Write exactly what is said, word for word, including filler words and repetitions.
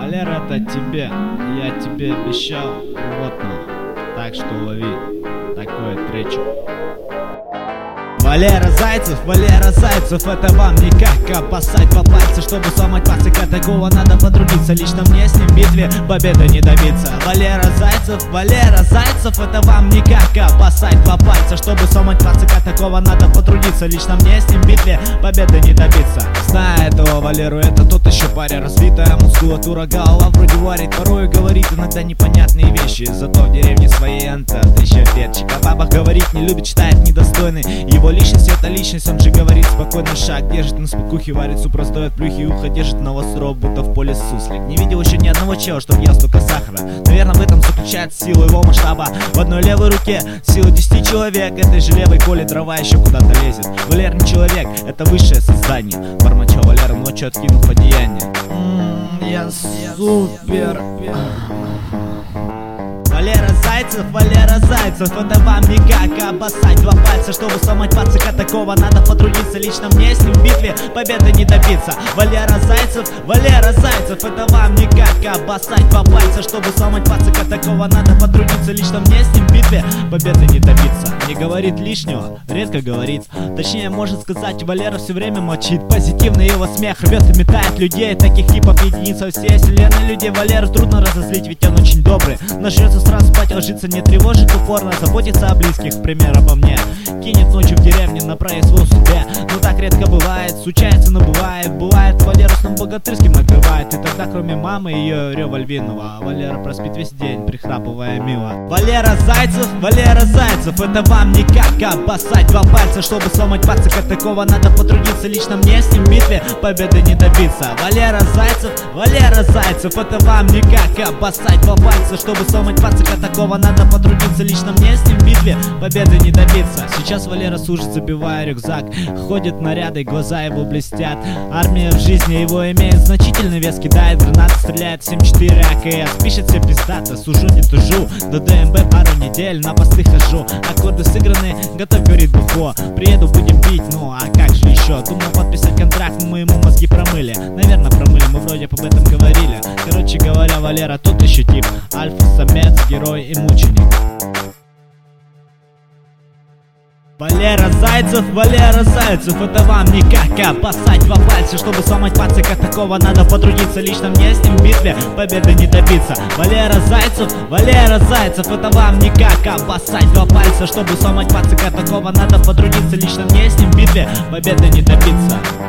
Валера, это тебе, я тебе обещал, вот на, так что лови такой тречок. Валера Зайцев, Валера Зайцев, это вам не как опасать два пальца, чтобы сломать пацака такого надо потрудиться. Лично мне с ним в битве победы не добиться. Валера Зайцев, Валера Зайцев, это вам не как опасать два пальца, чтобы сломать пацака такого надо потрудиться. Лично мне с ним в битве победы не добиться. Знаю этого Валеру, это тот еще паря, развитая мускулатура, голова вроде варит, порой говорит иногда непонятные вещи. Зато в деревне своей Антон еще перчик, о бабах говорить не любит, считает недостойный. Его личность это личность, он же говорит спокойно, шаг держит на спокухе, варит суп, раздает плюхи, ухо держит на востров, будто в поле суслик. Не видел еще ни одного чела, чтоб ел столько сахара. Наверное, в этом заключается сила его масштаба. В одной левой руке сила десяти человек, этой же левой колет дрова еще куда-то лезет. Валер не человек, это высшее создание. Бормоча Валера ночью откинув одеяние. Ммм, я супер. Валера Зайцев, Валера Зайцев, это вам не как обоссать два пальца, чтобы сломать пацака такого надо потрудиться. Лично мне с ним в битве победы не добиться. Валера Зайцев, Валера Зайцев, это вам не как обоссать два пальца, чтобы сломать пацака такого надо потрудиться. Лично мне с ним в битве победы не добиться. Не говорит лишнего, редко говорит, точнее может сказать, Валера все время молчит. Позитивный его смех рвет и метает людей, таких типов единица всей вселенной людей. Валеру трудно разозлить, ведь он очень добрый, нажрется сразу спать, ложится, не тревожит упорно, заботится о близких, в пример обо мне. Кинет ночью в деревне на произвол судьбе, но так редко бывает, случается, но бывает. Бывает, Валеру сном богатырским накрывает, и тогда кроме мамы ее рева львиного, а Валера проспит весь день, прихрапывая мило. Валера Зайцев, Валера Зайцев, это вам не как обоссать два пальца, чтобы сломать пацака такого надо потрудиться. Лично мне с ним в битве победы не добиться. Валера Зайцев, Валера Зайцев, это вам не как обоссать два пальца, чтобы сломать пацака такого надо потрудиться. Лично мне с ним в битве победы не добиться. Сейчас Валера служит, забивая рюкзак, ходит наряды, глаза его блестят. Армия в жизни его имеет значительный вес, кидает гранаты, стреляет семь четыре АКС, пишет все пиздато, сужу не тужу, до ДМБ пару недель на посты хожу. Аккорды сыграны, готов, говорит Бухо, приеду будем пить, ну а как же еще. Думал подписать контракт, но мы ему мозги промыли. Наверное промыли, мы вроде об этом говорили. Короче говоря, Валера тот еще тип, альфа-самец, герой и мученик. Валера Зайцев, Валера Зайцев, это вам не как опасать два пальца, чтобы сломать пацака такого надо потрудиться. Лично мне с ним в битве победы не добиться. Валера Зайцев, Валера Зайцев, это вам не как опасать два пальца, чтобы сломать пацака такого надо потрудиться. Лично мне с ним в битве победы не добиться.